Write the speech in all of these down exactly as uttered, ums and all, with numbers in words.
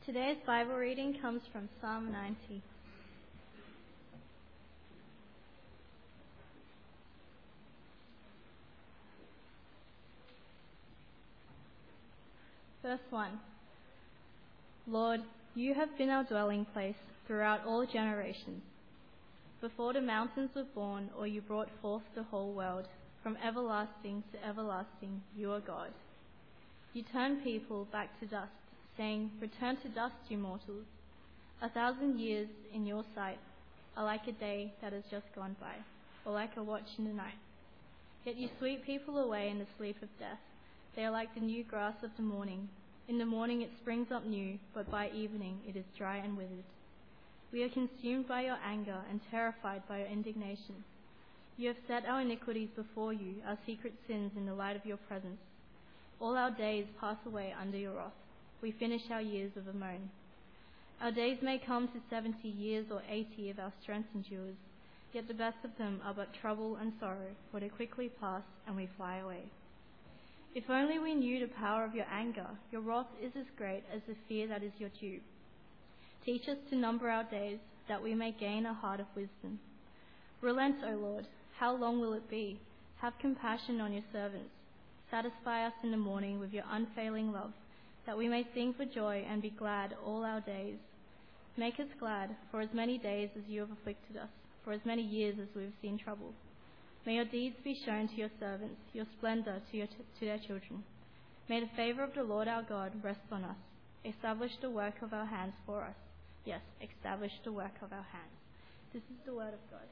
Today's Bible reading comes from Psalm ninety. Verse one. Lord, you have been our dwelling place throughout all generations. Before the mountains were born, or you brought forth the whole world, from everlasting to everlasting, you are God. You turn people back to dust, saying, return to dust, you mortals. A thousand years in your sight are like a day that has just gone by, or like a watch in the night. Yet you sweep people away in the sleep of death. They are like the new grass of the morning. In the morning it springs up new, but by evening it is dry and withered. We are consumed by your anger and terrified by your indignation. You have set our iniquities before you, our secret sins in the light of your presence. All our days pass away under your wrath. We finish our years with a moan. Our days may come to seventy years or eighty if our strength endures, yet the best of them are but trouble and sorrow, for they quickly pass and we fly away. If only we knew the power of your anger, your wrath is as great as the fear that is your due. Teach us to number our days, that we may gain a heart of wisdom. Relent, O Lord, how long will it be? Have compassion on your servants. Satisfy us in the morning with your unfailing love, that we may sing for joy and be glad all our days. Make us glad for as many days as you have afflicted us, for as many years as we have seen trouble. May your deeds be shown to your servants, your splendor to, your t- to their children. May the favor of the Lord our God rest on us. Establish the work of our hands for us. Yes, establish the work of our hands. This is the word of God.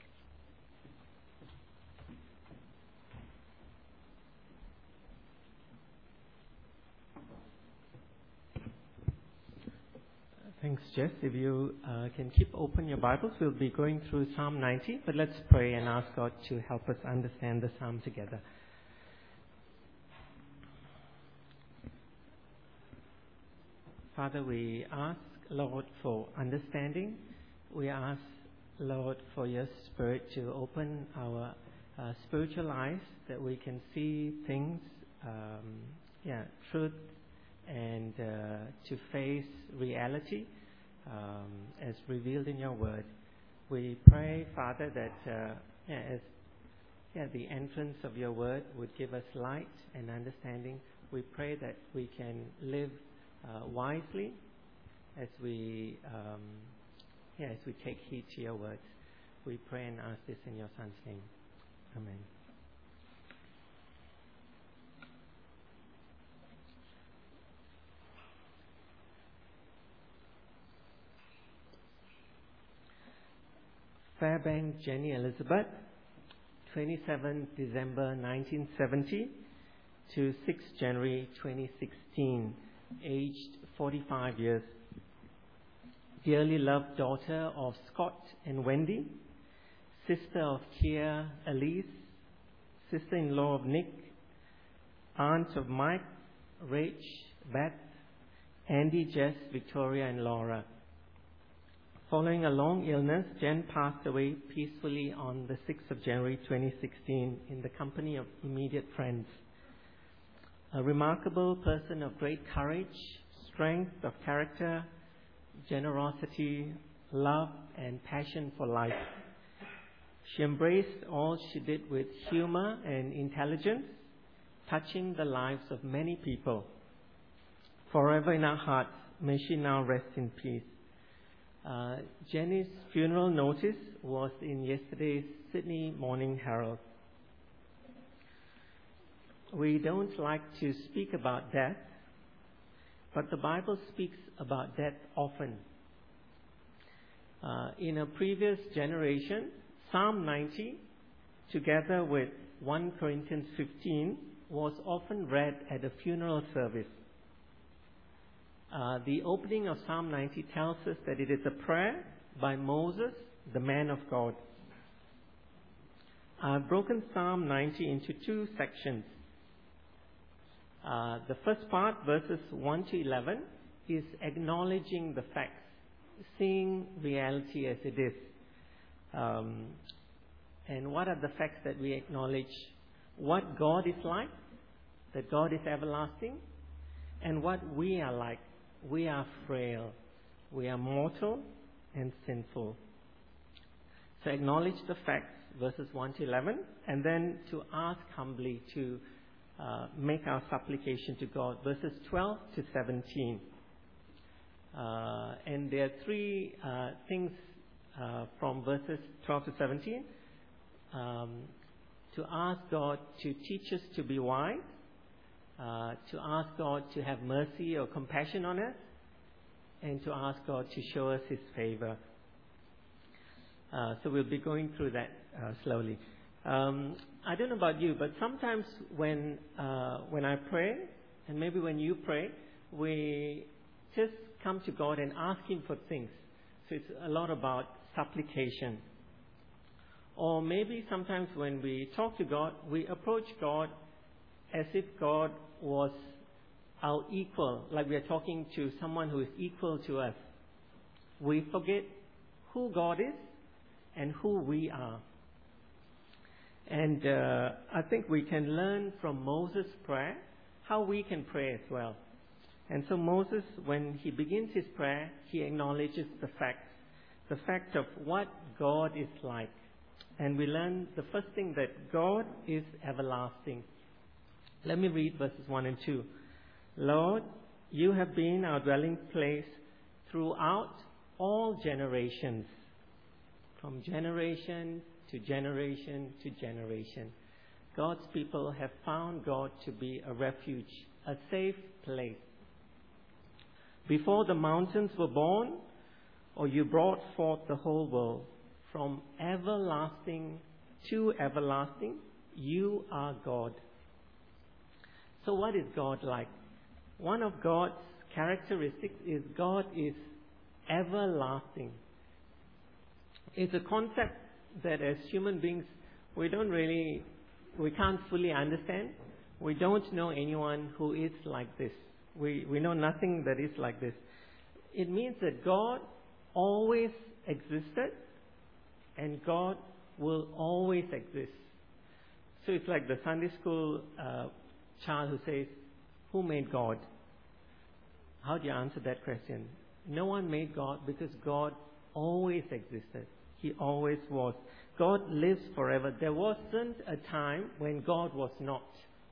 Thanks, Jess. If you uh, can keep open your Bibles, we'll be going through Psalm ninety, but let's pray and ask God to help us understand the Psalm together. Father, we ask, Lord, for understanding. We ask, Lord, for your Spirit to open our uh, spiritual eyes, that we can see things, um, yeah, truth, and uh, to face reality um, as revealed in your word. We pray, Father, that uh, yeah, as yeah, the entrance of your word would give us light and understanding. We pray that we can live uh, wisely as we um, yeah, as we take heed to your words. We pray and ask this in your Son's name. Amen. Fairbank Jenny Elizabeth, twenty-seventh December nineteen seventy to sixth January twenty sixteen, aged forty-five years. Dearly loved daughter of Scott and Wendy, sister of Kia Elise, sister-in-law of Nick, aunt of Mike, Rach, Beth, Andy, Jess, Victoria, and Laura. Following a long illness, Jen passed away peacefully on the sixth of January twenty sixteen in the company of immediate friends. A remarkable person of great courage, strength of character, generosity, love, and passion for life. She embraced all she did with humor and intelligence, touching the lives of many people. Forever in our hearts, may she now rest in peace. Uh, Jenny's funeral notice was in yesterday's Sydney Morning Herald. We don't like to speak about death, but the Bible speaks about death often. Uh, in a previous generation, Psalm ninety, together with First Corinthians fifteen, was often read at a funeral service. Uh, the opening of Psalm ninety tells us that it is a prayer by Moses, the man of God. I've broken Psalm ninety into two sections. Uh, the first part, verses one to eleven, is acknowledging the facts, seeing reality as it is. Um, and what are the facts that we acknowledge? What God is like, that God is everlasting, and what we are like, we are frail, we are mortal and sinful. So acknowledge the facts, verses one to eleven, and then to ask humbly to uh, make our supplication to God, verses twelve to seventeen. Uh, and there are three uh, things uh, from verses twelve to seventeen. Um, to ask God to teach us to be wise, uh, to ask God to have mercy or compassion on us, and to ask God to show us His favor. Uh, so we'll be going through that uh, slowly. Um, I don't know about you, but sometimes when uh, when I pray, and maybe when you pray, we just come to God and ask Him for things. So it's a lot about supplication. Or maybe sometimes when we talk to God, we approach God as if God was our equal, like we are talking to someone who is equal to us. We forget who God is and who we are. And uh, I think we can learn from Moses' prayer how we can pray as well. And so Moses, when he begins his prayer, he acknowledges the facts, the fact of what God is like. And we learn the first thing, that God is everlasting. Let me read verses one and two. Lord, you have been our dwelling place throughout all generations, from generation to generation to generation. God's people have found God to be a refuge, a safe place. Before the mountains were born, or you brought forth the whole world, from everlasting to everlasting, you are God. So what is God like? One of God's characteristics is God is everlasting. It's a concept that as human beings, we don't really, we can't fully understand. We don't know anyone who is like this. We, we know nothing that is like this. It means that God always existed and God will always exist. So it's like the Sunday school uh, child who says, who made God? How do you answer that question? No one made God, because God always existed. He always was. God lives forever. There wasn't a time when God was not.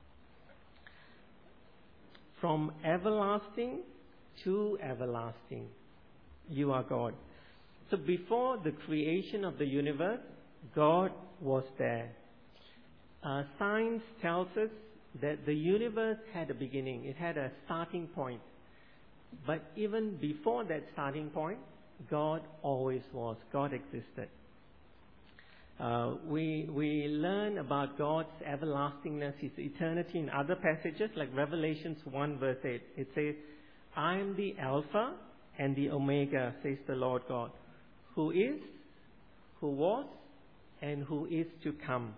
From everlasting to everlasting, you are God. So before the creation of the universe, God was there. Uh, science tells us that the universe had a beginning. It had a starting point. But even before that starting point, God always was. God existed. Uh, we we learn about God's everlastingness, His eternity in other passages, like Revelations one verse eight. It says, I am the Alpha and the Omega, says the Lord God, who is, who was, and who is to come.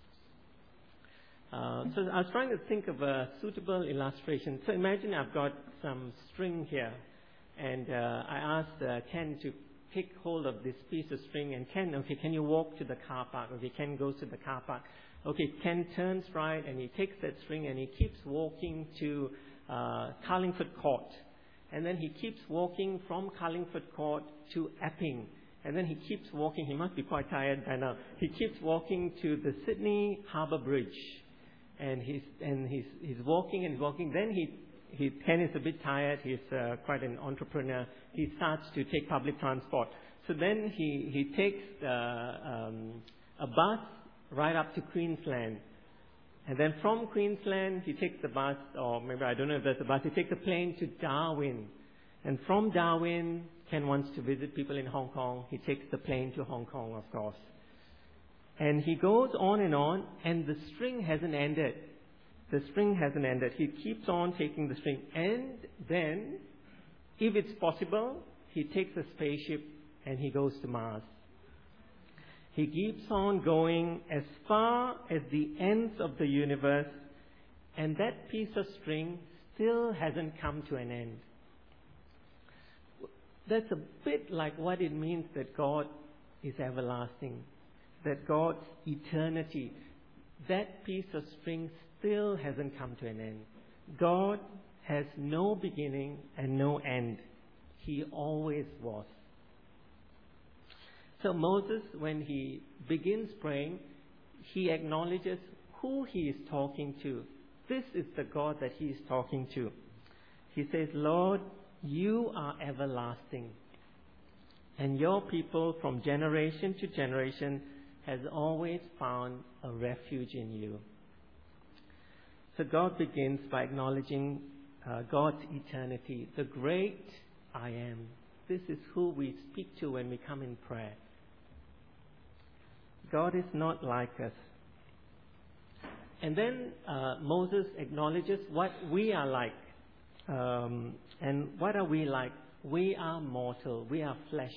Uh, so I was trying to think of a suitable illustration. So imagine I've got some string here, and uh, I asked uh, Ken to pick hold of this piece of string, and Ken, okay, can you walk to the car park? Okay, Ken goes to the car park. Okay, Ken turns right, and he takes that string, and he keeps walking to uh, Carlingford Court. And then he keeps walking from Carlingford Court to Epping. And then he keeps walking, he must be quite tired by now. He keeps walking to the Sydney Harbour Bridge. And he's and he's he's walking and walking. Then he he Ken is a bit tired. He's uh, quite an entrepreneur. He starts to take public transport. So then he he takes uh, um, a bus right up to Queensland, and then from Queensland he takes the bus, or maybe I don't know if there's a bus. He takes a plane to Darwin, and from Darwin, Ken wants to visit people in Hong Kong. He takes the plane to Hong Kong, of course. And he goes on and on, and the string hasn't ended. The string hasn't ended. He keeps on taking the string. And then, if it's possible, he takes a spaceship and he goes to Mars. He keeps on going as far as the ends of the universe, and that piece of string still hasn't come to an end. That's a bit like what it means that God is everlasting. That God's eternity, that piece of string still hasn't come to an end. God has no beginning and no end. He always was. So Moses, when he begins praying, he acknowledges who he is talking to. This is the God that he is talking to. He says, Lord, you are everlasting, and your people from generation to generation has always found a refuge in you. So God begins by acknowledging uh, God's eternity, the great I am. This is who we speak to when we come in prayer. God is not like us. And then uh, Moses acknowledges what we are like. Um, and what are we like? We are mortal. We are flesh.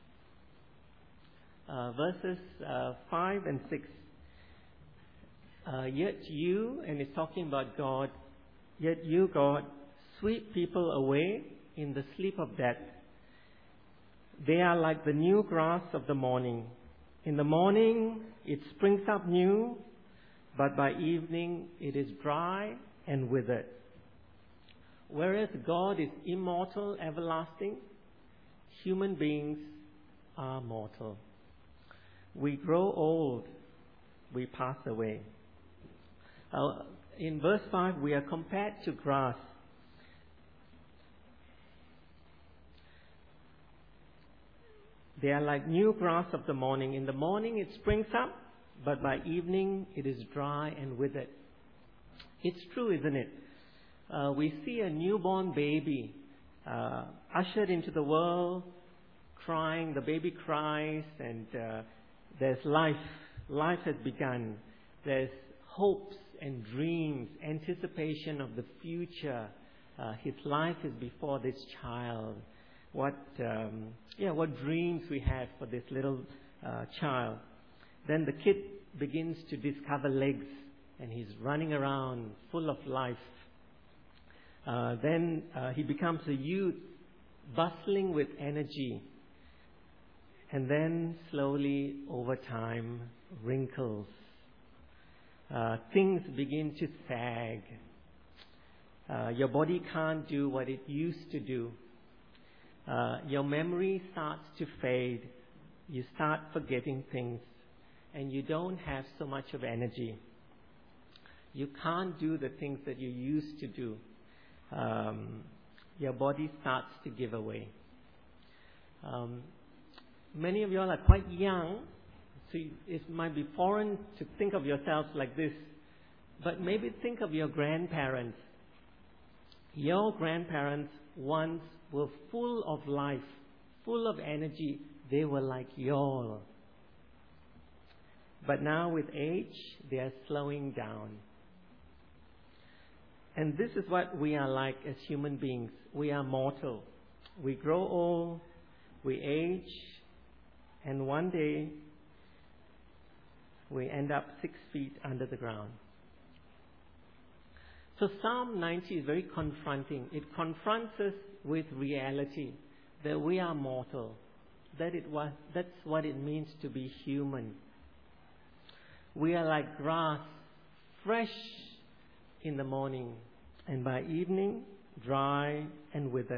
Uh, verses uh, five and six. Uh, yet you, and it's talking about God, yet you, God, sweep people away in the sleep of death. They are like the new grass of the morning. In the morning, it springs up new, but by evening, it is dry and withered. Whereas God is immortal, everlasting, human beings are mortal. We grow old, we pass away. Uh, in verse five, we are compared to grass. They are like new grass of the morning. In the morning it springs up, but by evening it is dry and withered. It's true, isn't it? Uh, we see a newborn baby uh, ushered into the world, crying. The baby cries, and uh, there's life. Life has begun. There's hopes and dreams, anticipation of the future. Uh, his life is before this child. What, um, yeah, what dreams we have for this little uh, child. Then the kid begins to discover legs, and he's running around full of life. Uh, then uh, he becomes a youth, bustling with energy. And then slowly, over time, wrinkles. Uh, things begin to sag. Uh, your body can't do what it used to do. Uh, your memory starts to fade. You start forgetting things. And you don't have so much of energy. You can't do the things that you used to do. Um, your body starts to give away. Um, many of you all are quite young, so it might be foreign to think of yourselves like this. But maybe think of your grandparents. Your grandparents once were full of life, full of energy. They were like y'all. But now with age, they are slowing down. And this is what we are like as human beings. We are mortal. We grow old, we age, and one day we end up six feet under the ground. So Psalm ninety is very confronting. It confronts us with reality, that we are mortal, that it was, that's what it means to be human. We are like grass, fresh in the morning, and by evening, dry and withered.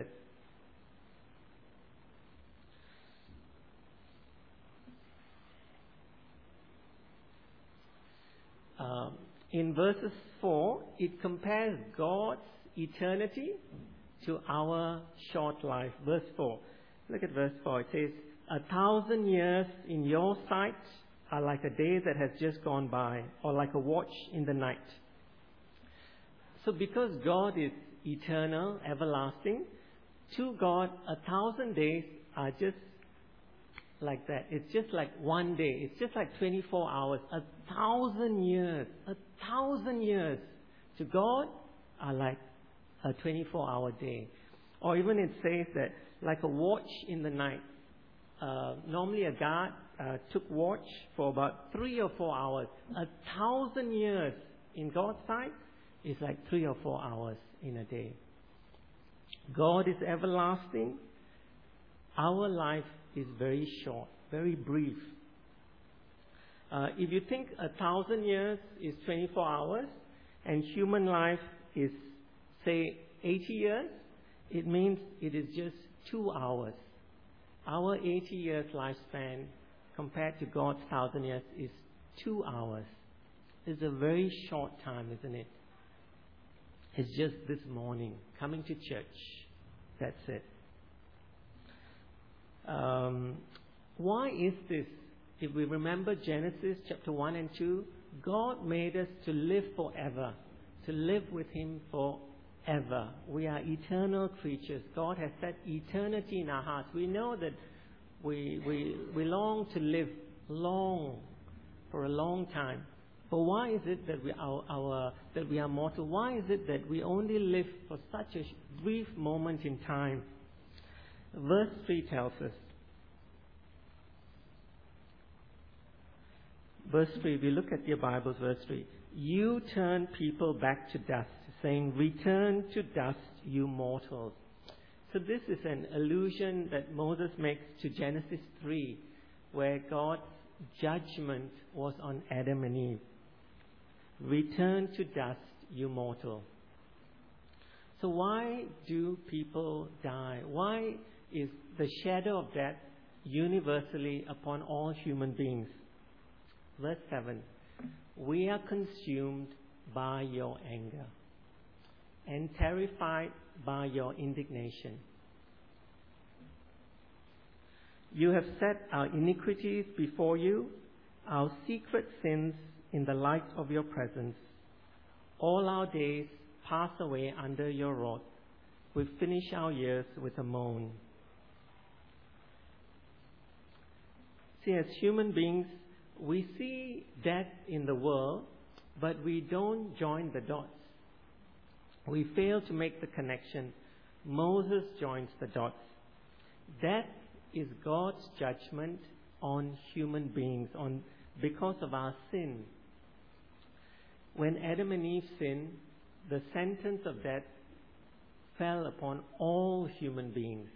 Um, in verses four, it compares God's eternity to our short life. Verse four. Look at verse four. It says, "A thousand years in your sight are like a day that has just gone by, or like a watch in the night." So because God is eternal, everlasting, to God, a thousand days are just like that. It's just like one day. It's just like twenty-four hours. A thousand years, a thousand years to God are like a twenty-four hour day. Or even it says that like a watch in the night. Uh, normally a guard uh, took watch for about three or four hours. A thousand years in God's sight is like three or four hours in a day. God is everlasting. Our life is very short, very brief. Uh, if you think a thousand years is twenty-four hours, and human life is, say, eighty years, it means it is just two hours. Our eighty years lifespan compared to God's thousand years is two hours. It's a very short time, isn't it? It's just this morning, coming to church. That's it. Um, why is this? If we remember Genesis chapter one and two, God made us to live forever, to live with Him forever. We are eternal creatures. God has set eternity in our hearts. We know that we, we, we long to live long, for a long time. But why is it that we, our, our, that we are mortal? Why is it that we only live for such a brief moment in time? Verse three tells us. Verse three, we look at your Bibles, verse three. You turn people back to dust, saying, return to dust, you mortals. So this is an allusion that Moses makes to Genesis three, where God's judgment was on Adam and Eve. Return to dust, you mortal. So why do people die? Why is the shadow of death universally upon all human beings? Verse seven, we are consumed by your anger and terrified by your indignation. You have set our iniquities before you, our secret sins in the light of your presence. All our days pass away under your rod. We finish our years with a moan. See, as human beings, we see death in the world, but we don't join the dots. We fail to make the connection. Moses joins the dots. Death is God's judgment on human beings on because of our sin. When Adam and Eve sinned, the sentence of death fell upon all human beings.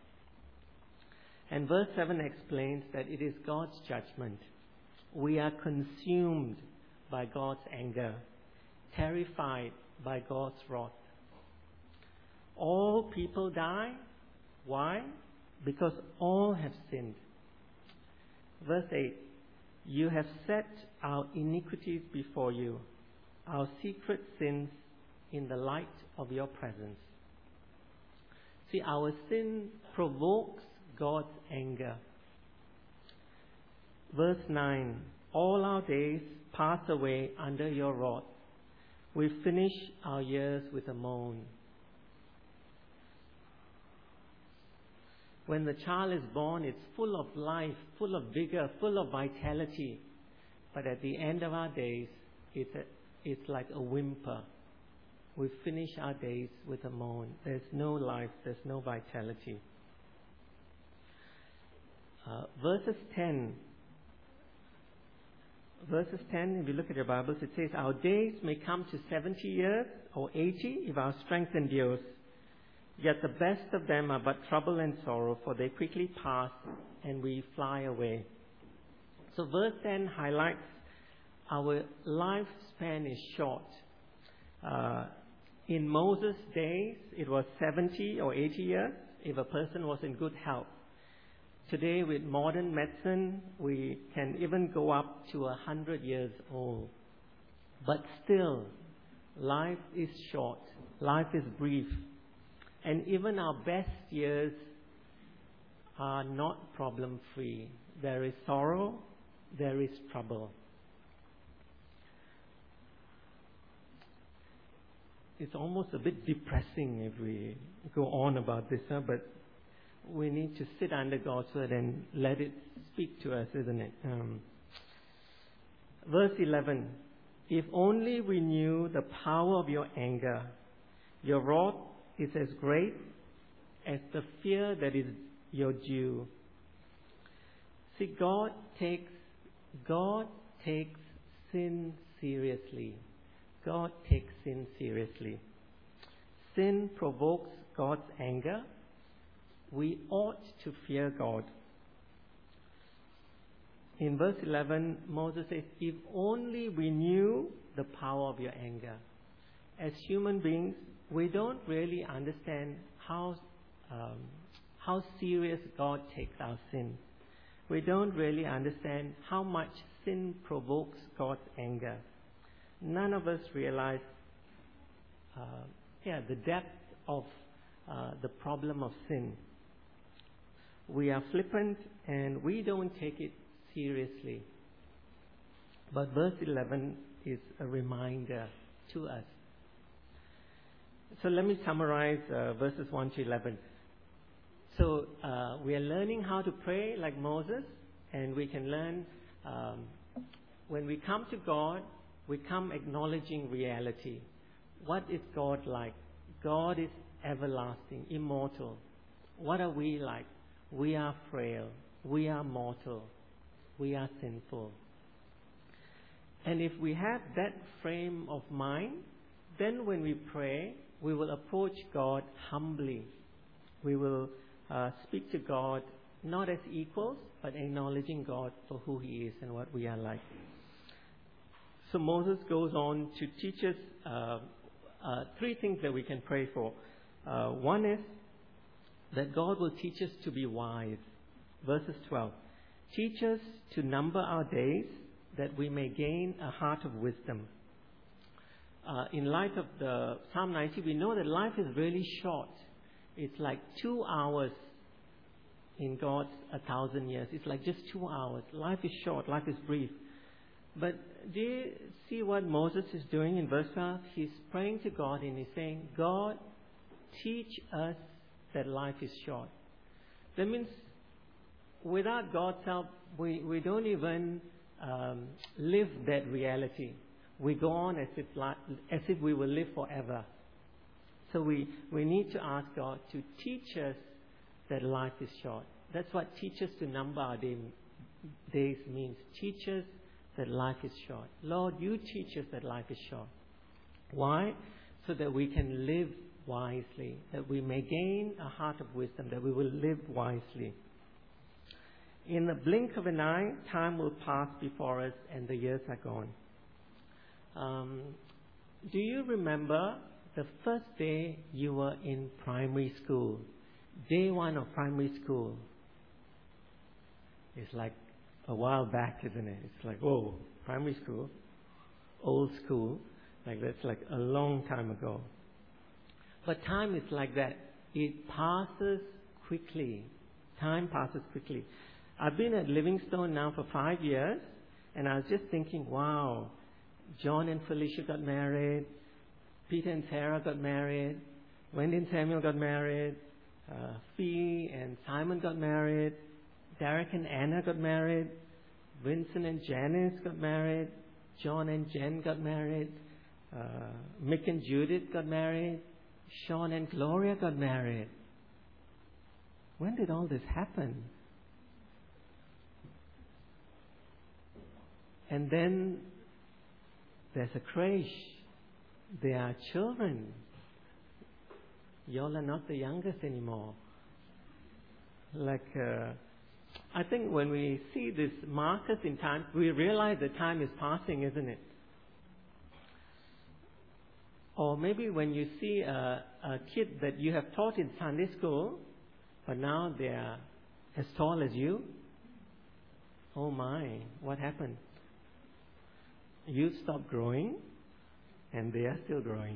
And verse seven explains that it is God's judgment. We are consumed by God's anger, terrified by God's wrath. All people die. Why? Because all have sinned. Verse eight, you have set our iniquities before you, our secret sins in the light of your presence. See, our sin provokes God's anger. Verse nine, all our days pass away under your rod. We finish our years with a moan. When the child is born, it's full of life, full of vigor, full of vitality. But at the end of our days, it's, a, it's like a whimper. We finish our days with a moan. There's no life, there's no vitality. Uh, verses ten. Verses ten, if you look at your Bibles, it says, our days may come to seventy years or eighty if our strength endures. Yet the best of them are but trouble and sorrow, for they quickly pass and we fly away. So verse ten highlights our lifespan is short. Uh, in Moses' days, it was seventy or eighty years if a person was in good health. Today, with modern medicine, we can even go up to a hundred years old. But still, life is short. Life is brief. And even our best years are not problem-free. There is sorrow, there is trouble. It's almost a bit depressing if we go on about this, huh? But we need to sit under God's word and let it speak to us, isn't it? Um, verse eleven, if only we knew the power of your anger, your wrath is as great as the fear that is your due. See, God takes, God takes sin seriously. God takes sin seriously. Sin provokes God's anger. We ought to fear God. In verse eleven, Moses says, if only we knew the power of your anger. As human beings, we don't really understand how, um, how serious God takes our sin. We don't really understand how much sin provokes God's anger. None of us realize uh, yeah, the depth of uh, the problem of sin. We are flippant and we don't take it seriously. But verse eleven is a reminder to us. So let me summarize uh, verses one to eleven. So uh, we are learning how to pray like Moses, and we can learn um, when we come to God, we come acknowledging reality. What is God like? God is everlasting, immortal. What are we like? We are frail. We are mortal. We are sinful. And if we have that frame of mind, then when we pray, we will approach God humbly. We will uh, speak to God not as equals, but acknowledging God for who He is and what we are like. So Moses goes on to teach us uh, uh, three things that we can pray for. Uh, one is that God will teach us to be wise. Verses twelve. Teach us to number our days, that we may gain a heart of wisdom. Uh, in light of the Psalm ninety, we know that life is really short. It's like two hours in God's a thousand years. It's like just two hours. Life is short. Life is brief. But do you see what Moses is doing in verse twelve? He's praying to God and he's saying, God, teach us that life is short. That means without God's help, we, we don't even um, live that reality. We go on as if, as if we will live forever. So we, we need to ask God to teach us that life is short. That's what teach us to number our day, days means. Teach us that life is short. Lord, you teach us that life is short. Why? So that we can live wisely, that we may gain a heart of wisdom, that we will live wisely. In the blink of an eye, time will pass before us and the years are gone. Um, do you remember the first day you were in primary school? Day one of primary school. It's like a while back, isn't it? It's like, whoa, primary school, old school. Like that's like a long time ago. But time is like that. It passes quickly. Time passes quickly. I've been at Livingstone now for five years, and I was just thinking, wow, John and Felicia got married, Peter and Sarah got married, Wendy and Samuel got married, uh, Fee and Simon got married, Derek and Anna got married, Vincent and Janice got married, John and Jen got married, uh, Mick and Judith got married, Sean and Gloria got married. When did all this happen? And then there's a crash. There are children. Y'all are not the youngest anymore. Like, uh, I think when we see these markers in time, we realize that time is passing, isn't it? Or maybe when you see a, a kid that you have taught in Sunday school, but now they are as tall as you. Oh my, what happened? You stopped growing, and they are still growing.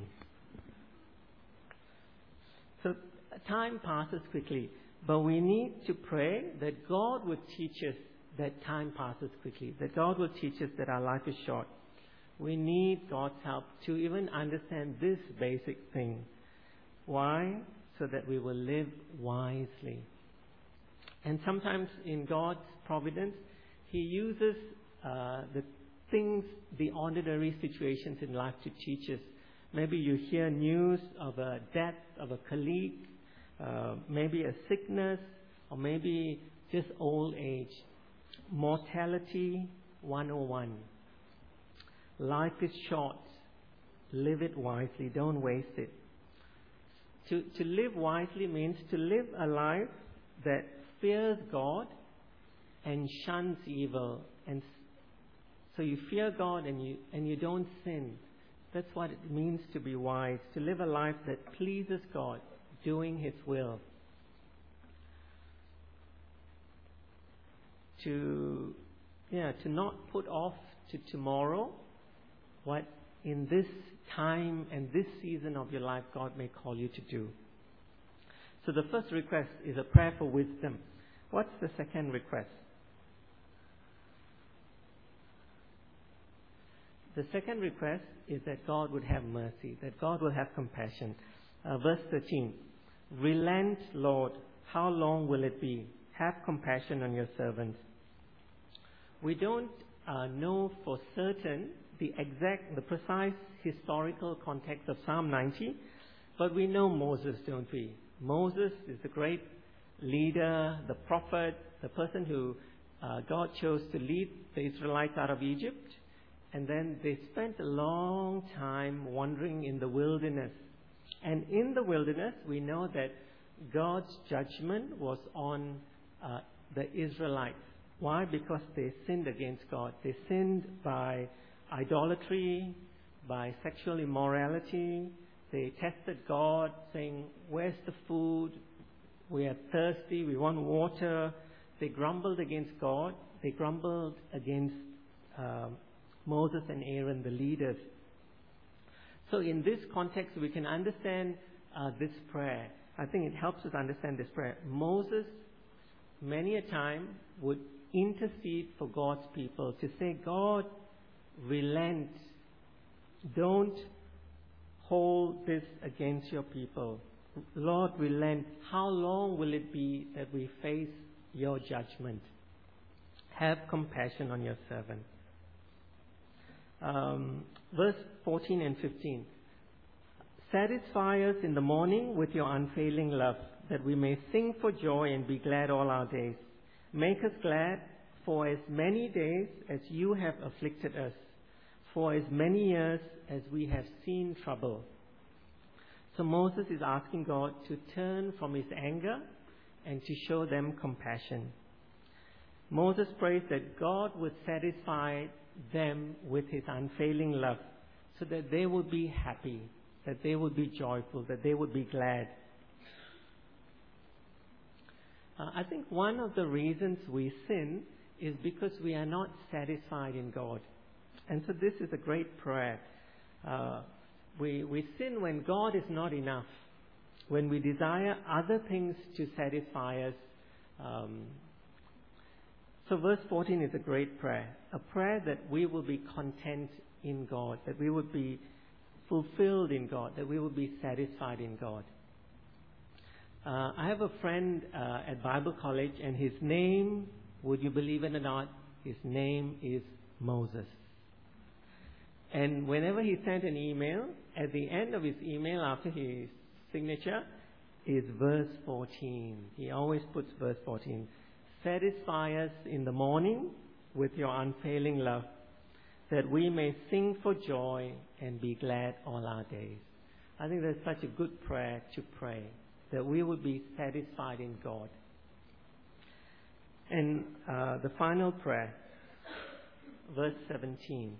So time passes quickly, but we need to pray that God would teach us that time passes quickly, that God will teach us that our life is short. We need God's help to even understand this basic thing. Why? So that we will live wisely. And sometimes in God's providence, He uses uh, the things, the ordinary situations in life to teach us. Maybe you hear news of a death of a colleague, uh, maybe a sickness, or maybe just old age. Mortality one oh one. Life is short. Live it wisely. Don't waste it. To, to live wisely means to live a life that fears God and shuns evil. And so you fear God and you, and you don't sin. That's what it means to be wise, to live a life that pleases God, doing His will. To, yeah, to not put off to tomorrow what in this time and this season of your life God may call you to do. So the first request is a prayer for wisdom. What's the second request? The second request is that God would have mercy, that God will have compassion. Uh, verse thirteen, relent, Lord, how long will it be? Have compassion on your servants. We don't uh, know for certain the exact, the precise historical context of Psalm ninety, but we know Moses, don't we? Moses is the great leader, the prophet, the person who uh, God chose to lead the Israelites out of Egypt. And then they spent a long time wandering in the wilderness. And in the wilderness, we know that God's judgment was on uh, the Israelites. Why? Because they sinned against God. They sinned by idolatry, by sexual immorality. They tested God, saying, where's the food? We are thirsty. We want water. They grumbled against God. They grumbled against um, Moses and Aaron, the leaders. So in this context, we can understand uh, this prayer. I think it helps us understand this prayer. Moses, many a time, would intercede for God's people to say, God, relent. Don't hold this against your people. Lord, relent. How long will it be that we face your judgment? Have compassion on your servant. Um, verse fourteen and fifteen. Satisfy us in the morning with your unfailing love, that we may sing for joy and be glad all our days. Make us glad for as many days as you have afflicted us, for as many years as we have seen trouble. So Moses is asking God to turn from his anger and to show them compassion. Moses prays that God would satisfy them with his unfailing love, so that they would be happy, that they would be joyful, that they would be glad. Uh, I think one of the reasons we sin is because we are not satisfied in God. And so this is a great prayer. Uh, we, we sin when God is not enough, when we desire other things to satisfy us. Um, So verse fourteen is a great prayer, a prayer that we will be content in God, that we would be fulfilled in God, that we would be satisfied in God. Uh, I have a friend uh, at Bible College, and his name, would you believe it or not, his name is Moses. And whenever he sent an email, at the end of his email, after his signature, is verse fourteen. He always puts verse fourteen. Satisfy us in the morning with your unfailing love, that we may sing for joy and be glad all our days. I think that's such a good prayer to pray, that we would be satisfied in God. And uh, the final prayer, verse seventeen.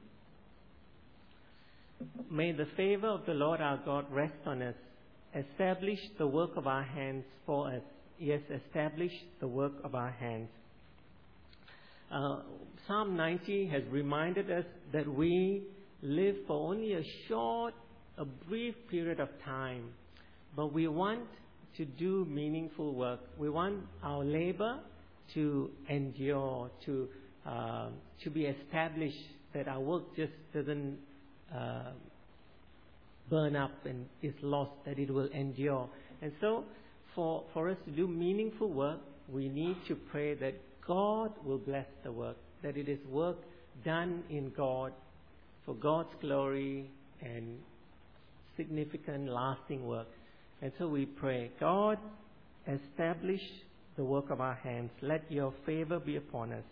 May the favor of the Lord our God rest on us. Establish the work of our hands for us. Yes, establish the work of our hands. Uh, Psalm ninety has reminded us that we live for only a short, a brief period of time, but we want to do meaningful work. We want our labor to endure, to uh, to be established, that our work just doesn't uh, burn up and is lost, that it will endure. And so, For, for us to do meaningful work, we need to pray that God will bless the work, that it is work done in God for God's glory and significant, lasting work. And so we pray, God, establish the work of our hands. Let your favor be upon us.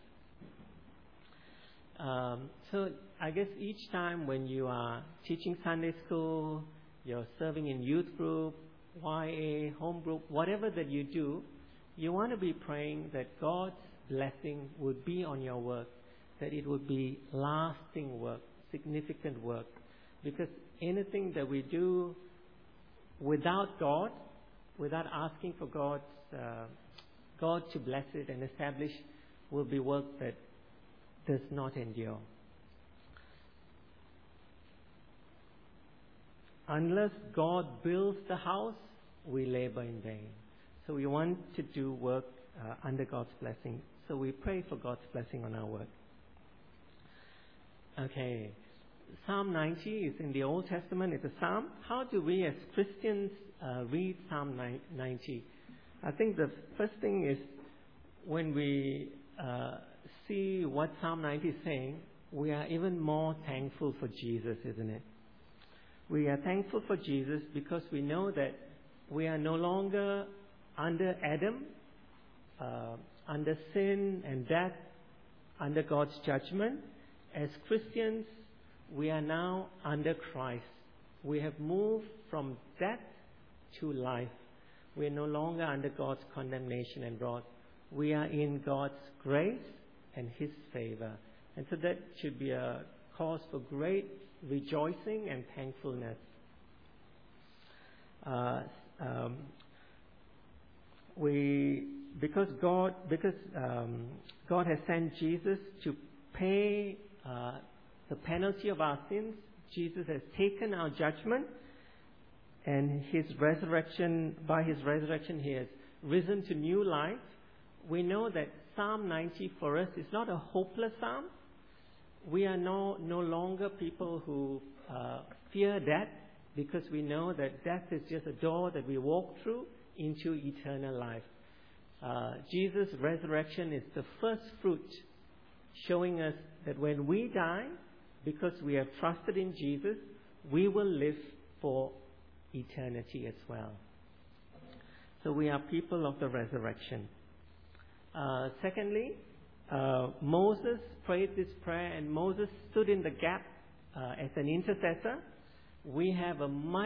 Um, so I guess each time when you are teaching Sunday school, you're serving in youth group, Y A, home group, whatever that you do, you want to be praying that God's blessing would be on your work, that it would be lasting work, significant work. Because anything that we do without God, without asking for God's, uh, God to bless it and establish, will be work that does not endure. Unless God builds the house, we labor in vain. So we want to do work uh, under God's blessing. So we pray for God's blessing on our work. Okay. Psalm ninety is in the Old Testament. It's a psalm. How do we as Christians uh, read Psalm ninety? I think the first thing is when we uh, see what Psalm ninety is saying, we are even more thankful for Jesus, isn't it? We are thankful for Jesus because we know that we are no longer under Adam, uh, under sin and death, under God's judgment. As Christians, we are now under Christ. We have moved from death to life. We are no longer under God's condemnation and wrath. We are in God's grace and His favor. And so that should be a cause for great rejoicing and thankfulness. Uh, um, we, because God, because um, God has sent Jesus to pay uh, the penalty of our sins. Jesus has taken our judgment, and His resurrection, by His resurrection, He has risen to new life. We know that Psalm ninety for us is not a hopeless psalm. We are no, no longer people who uh, fear death, because we know that death is just a door that we walk through into eternal life. Uh, Jesus' resurrection is the first fruit, showing us that when we die, because we have trusted in Jesus, we will live for eternity as well. So we are people of the resurrection. Uh, secondly, uh, Moses prayed this prayer, and Moses stood in the gap uh, as an intercessor. We have a much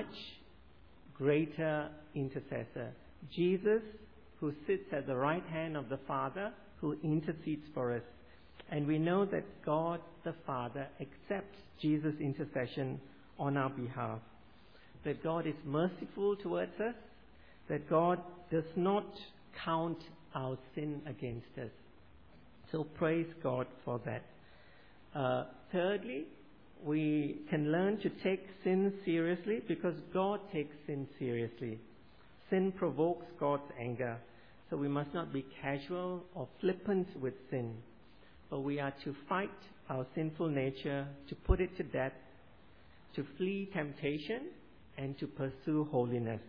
greater intercessor, Jesus, who sits at the right hand of the Father, who intercedes for us. And we know that God the Father accepts Jesus' intercession on our behalf. That God is merciful towards us. That God does not count our sin against us. So praise God for that. Uh, thirdly, we can learn to take sin seriously because God takes sin seriously. Sin provokes God's anger. So we must not be casual or flippant with sin. But we are to fight our sinful nature, to put it to death, to flee temptation, and to pursue holiness.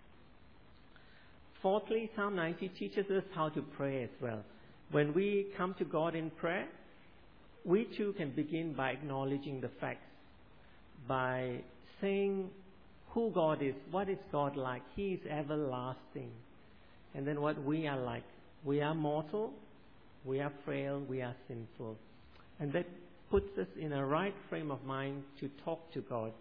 Fourthly, Psalm ninety teaches us how to pray as well. When we come to God in prayer, we too can begin by acknowledging the facts, by saying who God is, what is God like. He is everlasting. And then what we are like. We are mortal, we are frail, we are sinful. And that puts us in a right frame of mind to talk to God.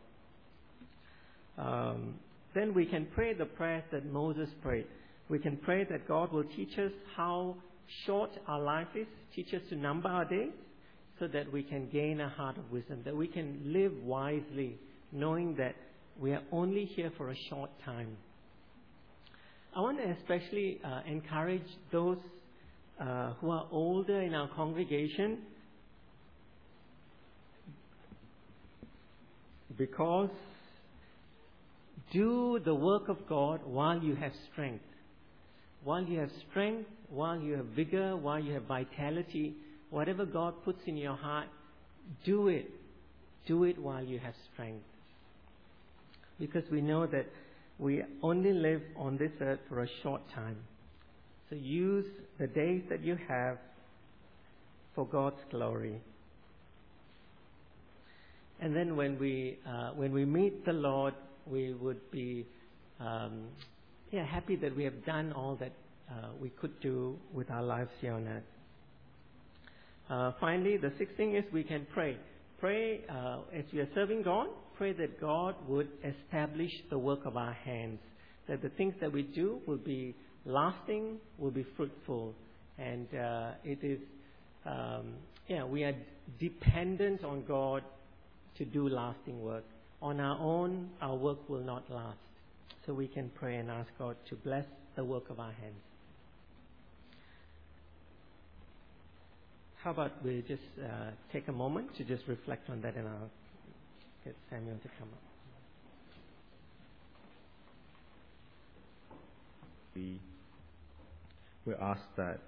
Um, then we can pray the prayers that Moses prayed. We can pray that God will teach us how short our life is, teach us to number our days, so that we can gain a heart of wisdom, that we can live wisely, knowing that we are only here for a short time. I want to especially uh, encourage those uh, who are older in our congregation, because do the work of God while you have strength. While you have strength, while you have vigor, while you have vitality, whatever God puts in your heart, do it. Do it while you have strength. Because we know that we only live on this earth for a short time. So use the days that you have for God's glory. And then when we uh, when we meet the Lord, we would be um, yeah, happy that we have done all that uh, we could do with our lives here on earth. Uh, finally, the sixth thing is we can pray. Pray uh, as we are serving God, pray that God would establish the work of our hands, that the things that we do will be lasting, will be fruitful. And uh, it is, um, yeah, we are dependent on God to do lasting work. On our own, our work will not last. So we can pray and ask God to bless the work of our hands. How about we just uh, take a moment to just reflect on that, and I'll get Samuel to come up. We we ask that